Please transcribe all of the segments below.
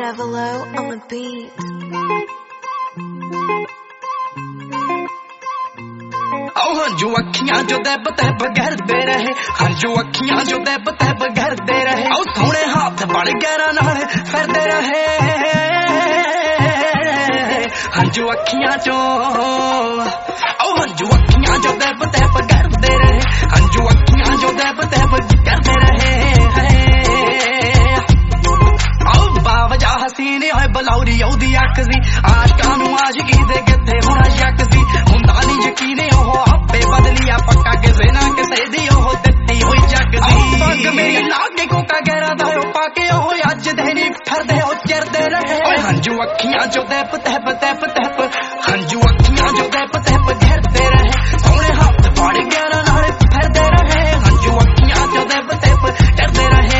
Devilo on the beat. हंजू अखियां जो दब तब करते रहे, हंजू अखियां जो दब तब करते रहे, सोने हाथ बड़ गैरा नाल फिरदे रहे। हंजू अखियां जो दब तब करते रहे, हंजू अखियां जो दब तब करते रहे। बावजा हसीने होए बलौरी ओदी अख सी, आशकां नूं आशिकी दे किथे होना शक सी। हुंदा नहीं यकीने ओह आपे बदलिया पक्का किसे ना किसे दी ओह दित्ती होई जग सी। पग मेरी लागे कोका गहरा दा ओ पाके ओह अज दे नी ठरदे ओ चिरदे रहे। हंजू अखियां जो दब तब तब तब, हंजू अखियां जो दब तब घेरते रहे, सोने हाथ बड़ गहरा नाल फिरदे रहे। हंजू अखियां जो दब तब करदे रहे।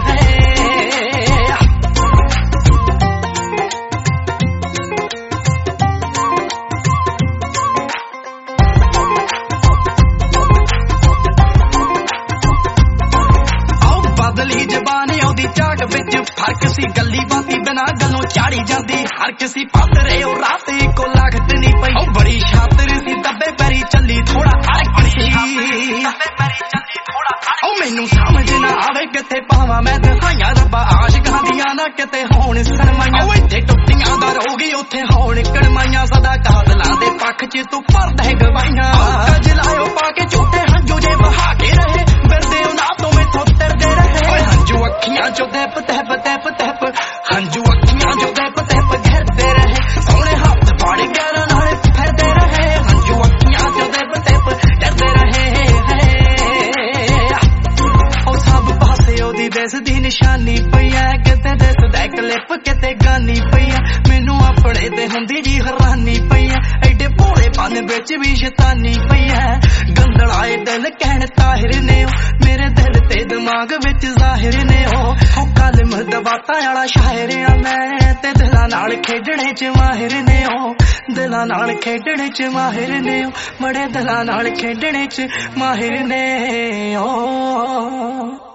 बदली जबानी ओदी झाग विच फर्क सी, गली बाती बिना गलों चाड़ी जांदी हर किसी पातरे ओ रात को लागत नहीं पई। बड़ी शातिर सी दबे पैरी चली थोड़ा अड़क सी, मैनू समझ ना आवे किथे पावां मैं दिखाइयां रब्बा आशिकां दियां ना किते होण शरमाइयां। इत्थे टुट्टियां दा रोगी उत्थे होण कड़माइयां, सदा कादलां दे पक्ष च तू भरदा है गवाइयां। जलायो पाके झूठे हंजू जे बहा के रहे, बिरदे ना तो मैथों तरदे रहे। हंजू अखियां जो दब तब तब तब, हंजू अखियां जो दब तब घेरते रहे, सोने हाथ बड़ गहरा नाल फिरदे रहे। हंजू अखियां जो दब तब करदे रहे। ओ सब पासे ओदी दिस दी निशानी पई है, किते दिसदा क्लिप किते गानी पई है। मैनू अपने ते हुंदी जी हैरानी पई है, एडे भोलेपन विच भी शैतानी पई है। गंदलाए दिल कहण ताहिर ने मेरे दिल ते दिमाग विच ज़ाहिर ने। ओ कलम दबाता आला शायर आ मैं, ते दिलां नाल खेडणे च माहिर ने। ओ दिलां नाल खेडणे च माहिर ने, बड़े दिलां नाल खेडणे च माहिर ने। ओ